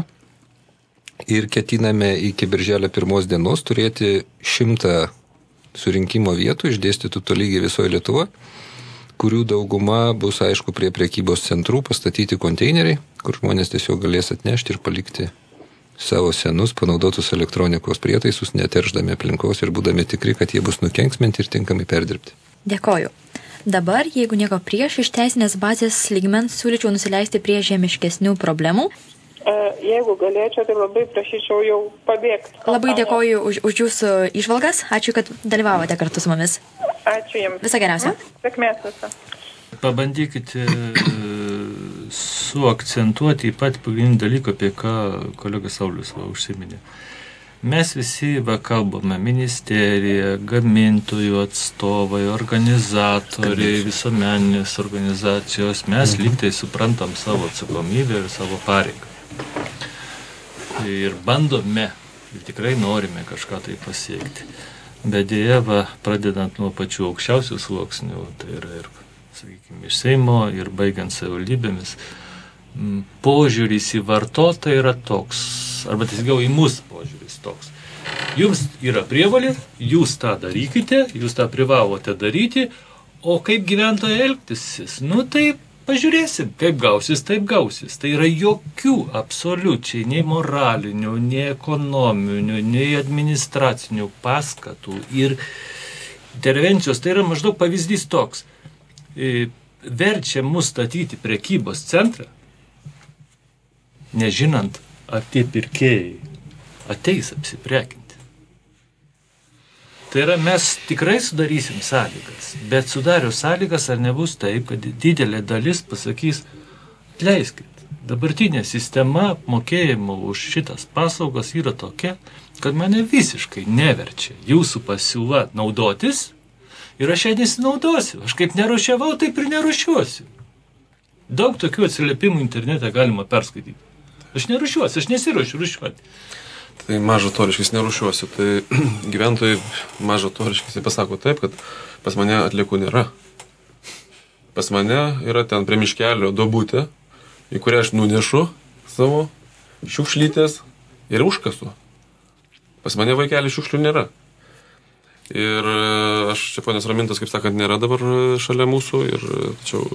Speaker 6: ir ketiname iki birželio 1 dienos turėti 100 surinkimo vietų išdėstytų tolygiai visoje Lietuvoje, kurių dauguma bus, aišku, prie prekybos centrų pastatyti konteineriai, kur žmonės tiesiog galės atnešti ir palikti savo senus panaudotus elektronikos prietaisus, neteršdami aplinkos ir būdami tikri, kad jie bus nukenksminti ir tinkamai perdirbti.
Speaker 1: Dėkoju. Dabar, jeigu nieko prieš, iš teisinės bazės lygmens siūlyčiau nusileisti prie žemiškesnių problemų.
Speaker 2: Jeigu galėčiau, tai labai prašyčiau jau pabėgti.
Speaker 1: Labai dėkoju už jūsų įžvalgas. Ačiū, kad dalyvavote kartu su mumis.
Speaker 2: Ačiū jums.
Speaker 1: Visą geriausią.
Speaker 2: Sėkmės visą.
Speaker 4: Pabandykite suakcentuoti į patį pagrindinį dalyką, apie ką kolega Saulius užsiminė. Mes visi kalbame, ministerija, gamintojų atstovai, organizatoriai, visuomeninės organizacijos, mes lygtai suprantam savo atsakomybę ir savo pareigą. Ir bandome, ir tikrai norime kažką tai pasiekti. Bet dėja, pradedant nuo pačių aukščiausių sluoksnių, tai yra ir, sakykime, iš Seimo ir baigiant savivaldybėmis, požiūris į vartotoją yra toks, arba tiesiog į mus požiūris toks. Jums yra prievolė, jūs tą darykite, jūs tą privalote daryti, o kaip gyventojai elgtis? Tai pažiūrėsim, kaip gausis, taip gausis. Tai yra jokių absoliučiai nei moralinių, nei ekonominių, nei administracinių paskatų ir intervencijos. Tai yra maždaug pavyzdys toks. Verčia mus statyti prekybos centrą, nežinant, ar tie pirkėjai ateis apsiprekinti. Tai yra, mes tikrai sudarysim sąlygas, bet sudarius sąlygas, ar nebus taip, kad didelė dalis pasakys, atleiskit, dabartinė sistema mokėjimo už šitas paslaugas yra tokia, kad mane visiškai neverčia jūsų pasiūla naudotis ir aš ją nesinaudosiu. Aš kaip nerušiavau, taip ir nerušiuosiu. Daug tokių atsiliepimų internete galima perskaityti. Aš nerušiuosiu, aš nesiruošiu rušiuoti.
Speaker 5: Tai mažo to reiškia nerušiuosiu. Tai gyventojai mažo to reiškia pasako taip, kad pas mane atliekų nėra. Pas mane yra ten prie miškelio duobutė, į kurią aš nunešu savo šiukšlytės ir užkasu. Pas mane vaikelį šiukšlių nėra. Ir aš čia ponės Ramintos, kaip sakant, nėra dabar šalia mūsų. Ir tačiau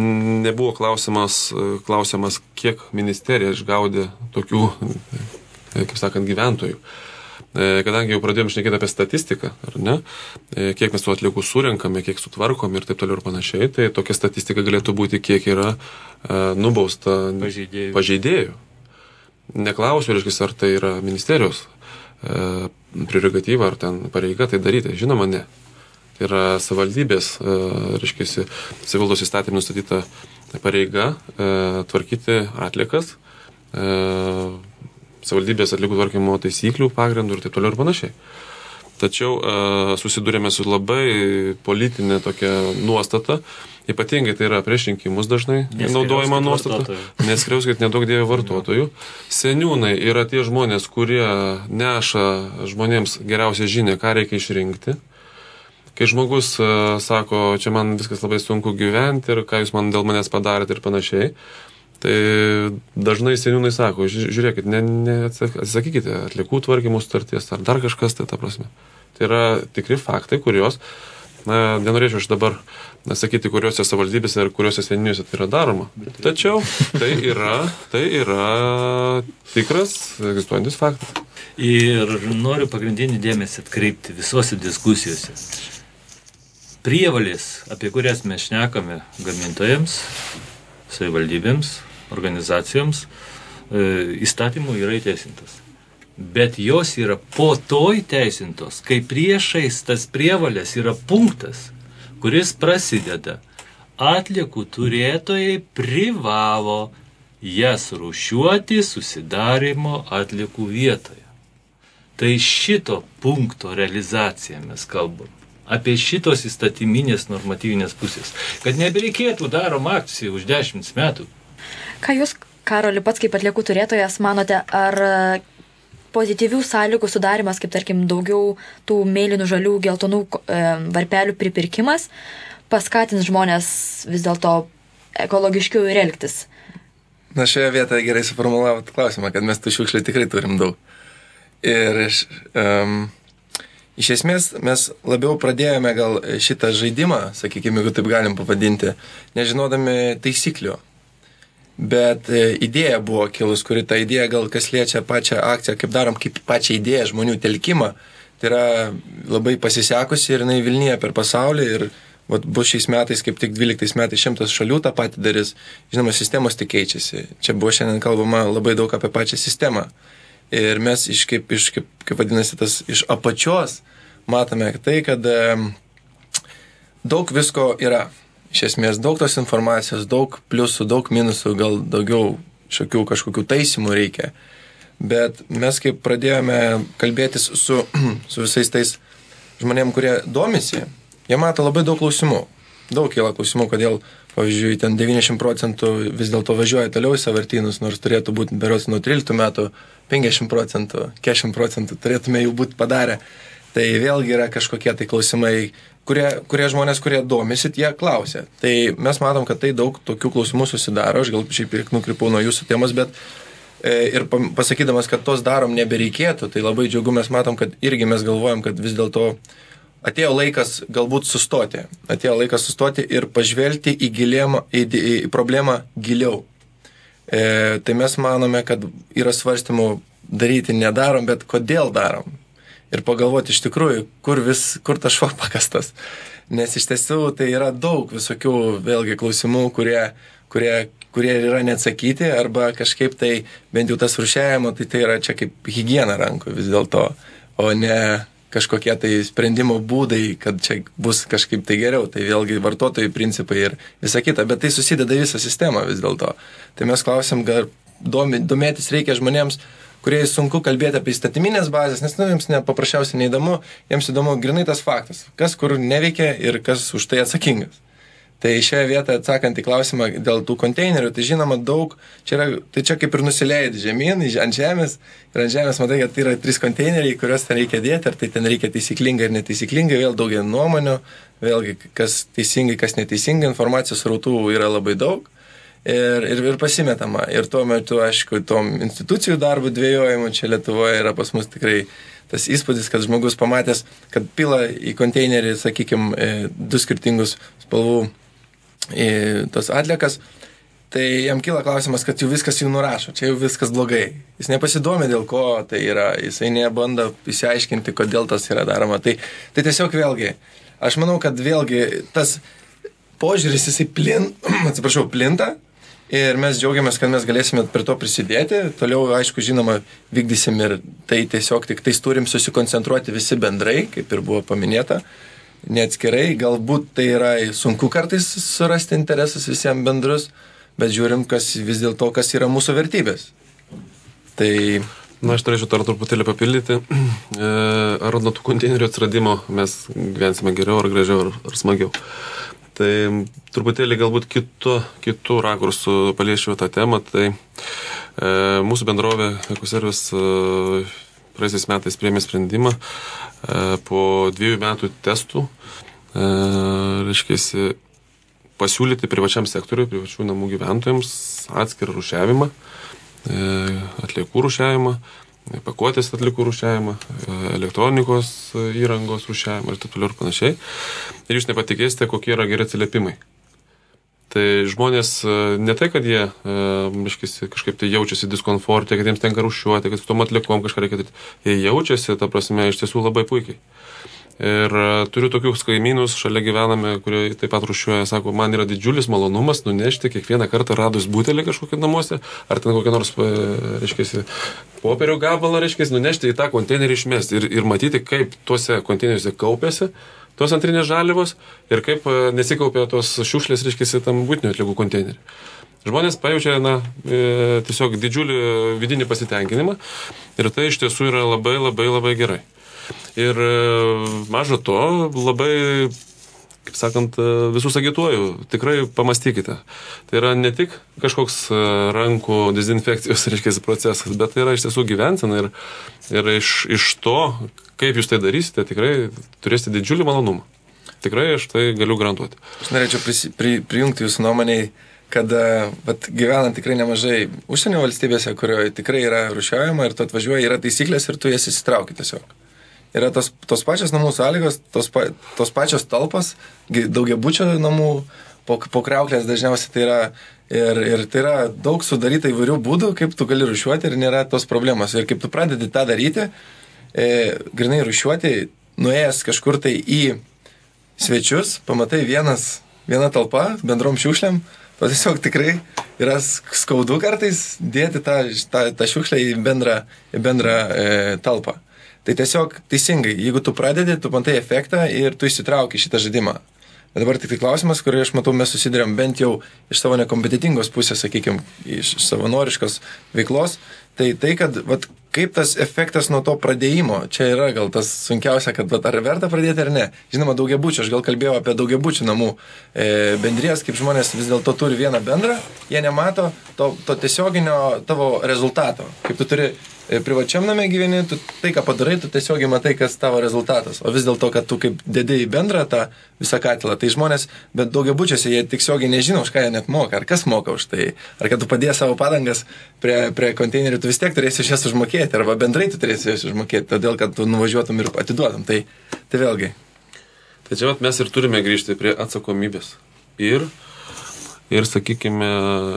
Speaker 5: nebuvo klausimas, kiek ministerija išgaudė tokių kaip sakant, gyventojų. Kadangi jau pradėjom šnekėti apie statistiką, ar ne, kiek mes tų atliekų surenkame, kiek sutvarkom ir taip toliau ir panašiai, tai tokia statistika galėtų būti, kiek yra nubausta pažeidėjų. Neklausiu, reiškia, ar tai yra ministerijos prerogatyva, ar ten pareiga tai daryti. Žinoma, ne. Tai yra savivaldybės, reiškia, savivaldos įstatymų nustatyta pareiga tvarkyti atliekas, savivaldybės atliekų tvarkymo taisyklių pagrindų ir taip toliau ir panašiai. Tačiau susidūrėme su labai politinė tokia nuostata, ypatingai tai yra prieš rinkimus dažnai naudojama nuostata, neskriauskit nedaug dievė vartotojų. Seniūnai yra tie žmonės, kurie neša žmonėms geriausią žinią, ką reikia išrinkti. Kai žmogus sako, čia man viskas labai sunku gyventi ir ką jūs man dėl manęs padarėte ir panašiai, tai dažnai seniūnai sako, žiūrėkit, atsisakykite atliekų tvarkymo sutarties ar dar kažkas, tai ta prasme. Tai yra tikri faktai, kurios, nenorėčiau aš dabar sakyti, kuriuose savivaldybėse ir kuriuose seniūnijose tai yra daroma. Tačiau tai yra tikras egzistuojantis faktas.
Speaker 4: Ir noriu pagrindinį dėmesį atkreipti visose diskusijose. Prievalės, apie kurias mes šnekame gamintojams, savivaldybėms, organizacijoms, įstatymų yra įteisintos. Bet jos yra po to įteisintos, kai priešais tas prievalės yra punktas, kuris prasideda. Atliekų turėtojai privalo jas rūšiuoti susidarimo atliekų vietoje. Tai šito punkto realizaciją mes kalbam. Apie šitos įstatyminės normatyvinės pusės. Kad nebereikėtų darom akcijų už 10 metų.
Speaker 1: Ką jūs, Karoli, pats kaip atliekų turėtojas manote, ar pozityvių sąlygų sudarimas, kaip tarkim daugiau tų mėlynų, žalių, geltonų varpelių pripirkimas, paskatins žmonės vis dėlto ekologiškiau ir elgtis?
Speaker 3: Na, šioje vietoje gerai suformulavot klausimą, kad mes tų šiukšlių tikrai turim daug. Ir iš esmės mes labiau pradėjome gal šitą žaidimą, sakykime, jeigu taip galim pavadinti, nežinodami taisyklių. Bet idėja buvo kilus, kuri ta idėja gal kas liečia pačią akciją, kaip darom, kaip pačią idėją žmonių telkimą, tai yra labai pasisekusi ir jinai Vilniuje per pasaulį ir bus šiais metais, kaip tik 12 metais 100 šalių tą patį darys. Žinoma, sistemos tik keičiasi. Čia buvo šiandien kalbama labai daug apie pačią sistemą. Ir mes kaip vadinasi, tas iš apačios matome tai, kad daug visko yra. Iš esmės, daug tos informacijos, daug pliusų, daug minusų, gal daugiau kažkokių taisymų reikia. Bet mes kaip pradėjome kalbėtis su visais tais žmonėm, kurie domisi, jie mato labai daug klausimų. Daug kyla klausimų, kodėl, pavyzdžiui, ten 90% vis dėlto važiuoja toliau į sąvartynus, nors turėtų būti berods nuo 13 metų 50%, 40% turėtume jau būti padarę. Tai vėlgi yra kažkokie tai klausimai, kurie žmonės, kurie domisi, jie klausia. Tai mes matom, kad tai daug tokių klausimų susidaro, aš gal šiaip ir nukrypau nuo jūsų temos, bet ir pasakydamas, kad tos darom nebereikėtų, tai labai džiaugu mes matom, kad irgi mes galvojam, kad vis dėlto atėjo laikas galbūt sustoti. Atėjo laikas sustoti ir pažvelgti į problemą giliau. Tai mes manome, kad yra svarstymų daryti nedarom, bet kodėl darom. Ir pagalvoti iš tikrųjų, kur tas šuo pakastas. Nes iš tiesų tai yra daug visokių vėlgi klausimų, kurie yra neatsakyti, arba kažkaip tai bent jau tas rūšiavimo, tai yra čia kaip higiena rankų vis dėlto, o ne kažkokie tai sprendimo būdai, kad čia bus kažkaip tai geriau. Tai vėlgi vartotojų principai ir visa kita, bet tai susideda visą sistemą vis dėlto. Tai mes klausim, gal domėtis reikia žmonėms, kurie sunku kalbėti apie įstatyminės bazės, nes jiems paprasčiausiai neįdomu, jiems įdomu grinai tas faktas, kas kur neveikia ir kas už tai atsakingas. Tai šioje vietoje atsakant į klausimą dėl tų konteinerių, tai žinoma daug, tai čia kaip ir nusileidi žemyn, ant žemės, ir ant žemės matai, kad tai yra 3 konteineriai, kuriuos ten reikia dėti, ar tai ten reikia taisyklingai ir netaisyklingai, vėl daugia nuomonių, vėlgi kas teisingai, kas neteisingai, informacijos srautų yra labai daug. Ir pasimetama. Ir tuo metu, aišku, tom institucijų darbų dvejojimų čia Lietuvoje yra pas mus tikrai tas įspūdis, kad žmogus pamatęs, kad pila į konteinerį, sakykime, 2 skirtingus spalvų tos atliekas tai jam kyla klausimas, kad jau viskas jau nurašo, čia jau viskas blogai. Jis nepasidomė, dėl ko tai yra, jisai nebando įsiaiškinti, kodėl tas yra daroma. Tai tiesiog vėlgi, aš manau, kad vėlgi tas požiūris jisai plinta ir mes džiaugiamės, kad mes galėsime prie to prisidėti. Toliau, aišku, žinoma, vykdysim ir tai tiesiog tik tais turim susikoncentruoti visi bendrai, kaip ir buvo paminėta. Neatskirai, galbūt tai yra sunku kartais surasti interesus visiems bendrus, bet žiūrim, kas vis dėlto, kas yra mūsų vertybės. Tai...
Speaker 5: Na, aš turėčiau dar truputėlį papildyti. Ar nuo tų konteinerių atsiradimo mes gyvensime geriau, ar gražiau, ar smagiau. Tai truputėlį galbūt kitų rakursų paliešiu tą temą. Tai mūsų bendrovė Ekoservis praeisiais metais priėmė sprendimą po 2 metų testų, reiškiasi, pasiūlyti privačiam sektoriui, privačių namų gyventojams atskirą rūšiavimą, atliekų rūšiavimą, pakuotės atliekų rūšiavimą, elektronikos įrangos rūšiavimą ir taip toliau ir panašiai. Ir jūs nepatikėsite, kokie yra geri atsiliepimai. Tai žmonės ne tai, kad jie kažkaip tai jaučiasi diskomforte, kad jiems tenka rūšiuoti, kad su tom atliekom kažką reikia daryti. Jie jaučiasi, ta prasme, iš tiesų labai puikiai. Ir turiu tokius kaimynus, šalia gyvename, kurie taip pat rūšiuoja, sako, man yra didžiulis malonumas nunešti kiekvieną kartą radus butelį kažkokį namuose, ar ten kokią nors, reiškiasi, popierių gabalą, reiškiasi, nunešti į tą konteinerį išmesti ir matyti, kaip tuose konteineriuose kaupėsi tos antrinės žaliavos ir kaip nesikaupė tos šiukšlės, reiškiasi, tam būtinių atliekų konteinerį. Žmonės pajaučia, tiesiog didžiulį vidinį pasitenkinimą ir tai iš tiesų yra labai, labai, labai gerai. Ir maža to, labai, kaip sakant, visus agituoju, tikrai pamastykite. Tai yra ne tik kažkoks rankų dezinfekcijos, reiškiasi, procesas, bet tai yra iš tiesų gyvensena ir iš to, kaip jūs tai darysite, tikrai turėsite didžiulį malonumą. Tikrai aš tai galiu garantuoti.
Speaker 3: Aš norėčiau prijungti jūsų nuomonėj, kad gyvenant tikrai nemažai užsienio valstybėse, kurioje tikrai yra rūšiuojama ir tu atvažiuoji, yra taisyklės ir tu jas įsitrauki tiesiog. Yra tos pačios namų sąlygos, tos pačios talpos, daugiabučio namų, po kriauklės dažniausiai tai yra, ir tai yra daug sudaryta įvairių būdų, kaip tu gali rūšiuoti ir nėra tos problemos. Ir kaip tu pradedi tą daryti, grinai rūšiuoti, nuėjęs kažkur tai į svečius, pamatai viena talpa, bendrom šiukšlėm, to tiesiog tikrai yra skaudu kartais dėti tą šiukšlę į bendrą talpą. Tai tiesiog teisingai, jeigu tu pradedi, tu matai efektą ir tu įsitrauki šitą žaidimą. Bet dabar tik tai klausimas, kurį aš matau, mes susidurėm bent jau iš savo nekompetitingos pusės, sakykime, iš savanoriškos veiklos, tai kad kaip tas efektas nuo to pradėjimo, čia yra gal tas sunkiausia, kad ar verta pradėti ar ne. Žinoma, daugiabučių, aš gal kalbėjau apie daugiabučių namų bendrijas, kaip žmonės vis dėlto turi vieną bendrą, jie nemato to tiesioginio tavo rezultato. Kaip tu turi privačiam name gyveni, tu tai, ką padarai, tu tiesiogiai matai, kas tavo rezultatas. O vis dėlto, kad tu kaip dedi į bendrą tą visą katilą, tai žmonės, bet daugiabučiuose jie tiesiogiai nežino, už ką jie net moka, ar kas moka už tai. Ar kad tu padėjai savo padangas prie konteinerių, tu vis tiek turėsi iš jas užmokėti, arba bendrai tu turėsi jas užmokėti, todėl, kad tu nuvažiuotum ir atiduotum. Tai vėlgi.
Speaker 5: Tai čia mes ir turime grįžti prie atsakomybės. Ir sakykime,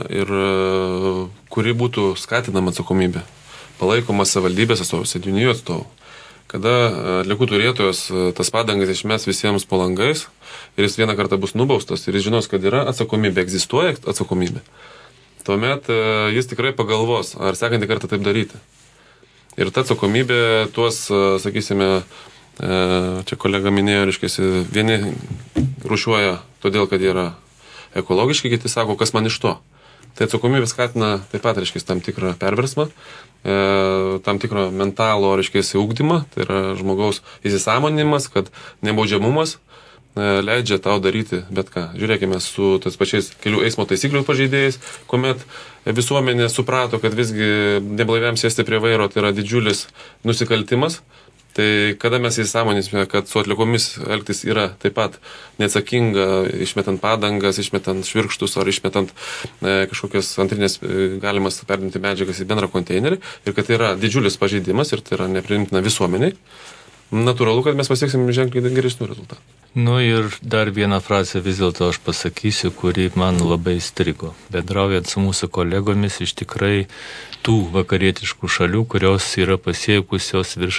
Speaker 5: kuri būtų skatinama atsakomybė. Palaikomas savivaldybės atstovų, seniūnijų atstovų. Kada atliekų turėtojas tas padangas išmes visiems po langais ir jis vieną kartą bus nubaustas ir jis žinos, kad yra atsakomybė, egzistuoja atsakomybė, tuomet jis tikrai pagalvos, ar sekantį kartą taip daryti. Ir ta atsakomybė tuos, sakysime, čia kolega minėjo, reiškiasi, vieni rūšiuoja todėl, kad jie yra ekologiški, kiti sako, kas man iš to. Tai atsakomybė skatina taip pat, reiškia, tam tikrą perversmą, tam tikro mentalo, reiškia, ugdymą, tai yra žmogaus įsisąmoninimas, kad nebaudžiamumas leidžia tau daryti bet ką. Žiūrėkime su tais pačiais kelių eismo taisyklių pažeidėjais, kuomet visuomenė suprato, kad visgi neblaiviam sėsti prie vairo tai yra didžiulis nusikaltimas. Tai kada mes įsisąmoninsime, kad su atliekomis elgtis yra taip pat neatsakinga, išmetant padangas, išmetant švirkštus ar išmetant kažkokias antrinės galimas perdinti medžiagas į bendrą konteinerį ir kad tai yra didžiulis pažeidimas ir tai yra nepriimtina visuomeniai, natūralu, kad mes pasieksim ženkliai geresnių rezultatų.
Speaker 4: Nu ir dar vieną frazę vis dėlto aš pasakysiu, kuri man labai strigo. Bendraujant su mūsų kolegomis iš tikrai tų vakarietiškų šalių, kurios yra pasiekusios virš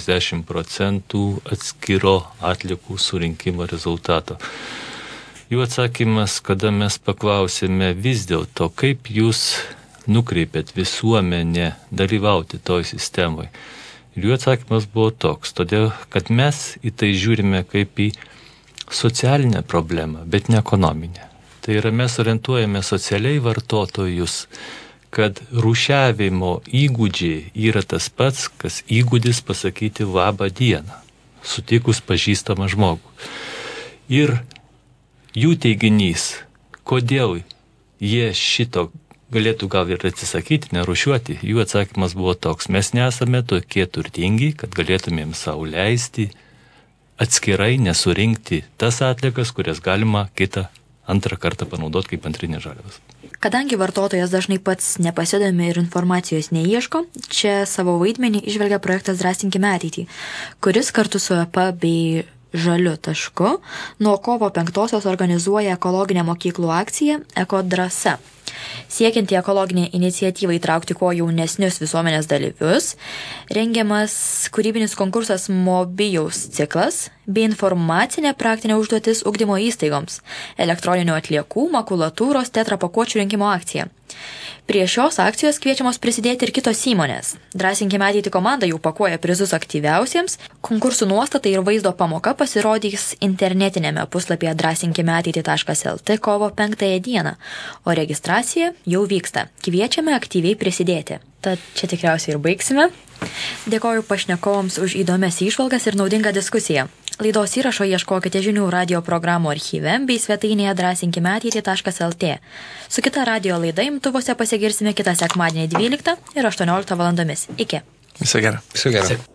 Speaker 4: 80% atskiro atliekų surinkimo rezultato. Jų atsakymas, kada mes paklausėme vis dėlto, kaip jūs nukreipėt visuomenę dalyvauti toj sistemoje. Ir jų atsakymas buvo toks, todėl, kad mes į tai žiūrime kaip į socialinę problemą, bet ne ekonominę. Tai yra mes orientuojame socialiai vartotojus, kad rūšiavimo įgūdžiai yra tas pats, kas įgūdis pasakyti labą dieną, sutikus pažįstamą žmogų. Ir jų teiginys, kodėl jie šito galėtų gal ir atsisakyti, nerūšiuoti, jų atsakymas buvo toks, mes nesame tokie turtingi, kad galėtumėm sau leisti atskirai nesurinkti tas atliekas, kurias galima kitą antrą kartą panaudoti kaip antrinės žaliavas.
Speaker 1: Kadangi vartotojas dažnai pats nepasidomi ir informacijos neieško, čia savo vaidmenį išvelgia projektas Drąsinkime ateitį, kuris kartu su EP bei Žaliu tašku nuo kovo 5 organizuoja ekologinę mokyklų akciją Eko drąsa. Siekiant į ekologinę iniciatyvą įtraukti kuo jaunesnius visuomenės dalyvius, rengiamas kūrybinis konkursas Mobijaus ciklas bei informacinė praktinė užduotis ugdymo įstaigoms, elektroninių atliekų, makulatūros, tetrapakuočių rinkimo akcija. Prie šios akcijos kviečiamos prisidėti ir kitos įmonės. Drąsinkime ateitį komanda jau pakuoja prizus aktyviausiems. Konkursų nuostatai ir vaizdo pamoka pasirodys internetinėme puslapyje drąsinkimeateitį.lt kovo 5 dieną, o registracija jau vyksta. Kviečiame aktyviai prisidėti. Tad čia tikriausiai ir baigsime. Dėkoju pašnekovams už įdomias įžvalgas ir naudingą diskusiją. Laidos įrašo ieškokite žinių radio programų archyve bei svetainėje drąsinkimeateitį.lt. Su kita radio laida imtuvuose pasigirsime kitą sekmadienį 12 ir 18 valandomis. Iki.
Speaker 3: Viso gero.
Speaker 6: Viso gero.